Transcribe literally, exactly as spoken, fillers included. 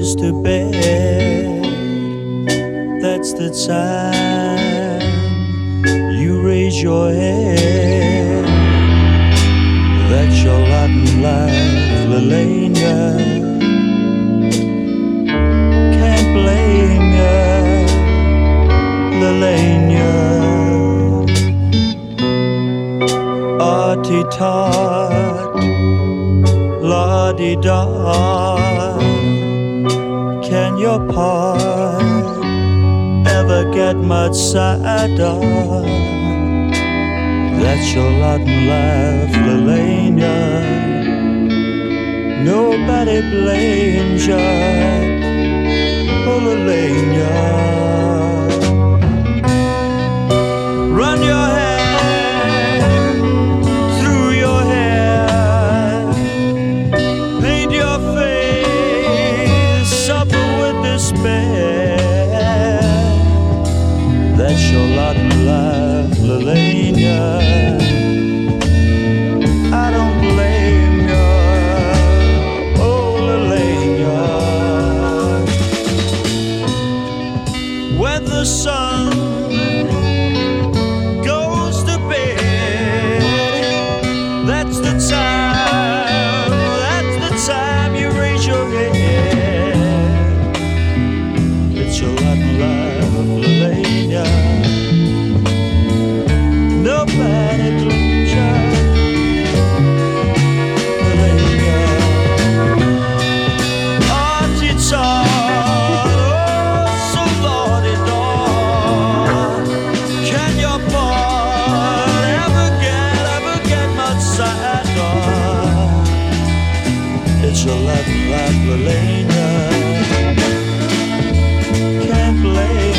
goes to bed, that's the time you raise your head. That's your lot in life, Lelania. Can't blame ya, Lelania. Arty-tart, la-di-da. Can your part ever get much sadder? That's your lot in life, Lelania. Nobody blames ya, oh Lelania. Run your hand through your hair, paint your face, suffer with despair. That's your lot in life, Lelania. I don't blame ya, oh Lelania. When the sun goes to bed, that's the time, that's the time you raise your head. It's your lot in life, Lelania. Nobody blames ya, Lelania. Arty-tart, oh so lordy-dor. Can your part ever get, ever get much sadder? It's your lot in life, Lelania. Can't blame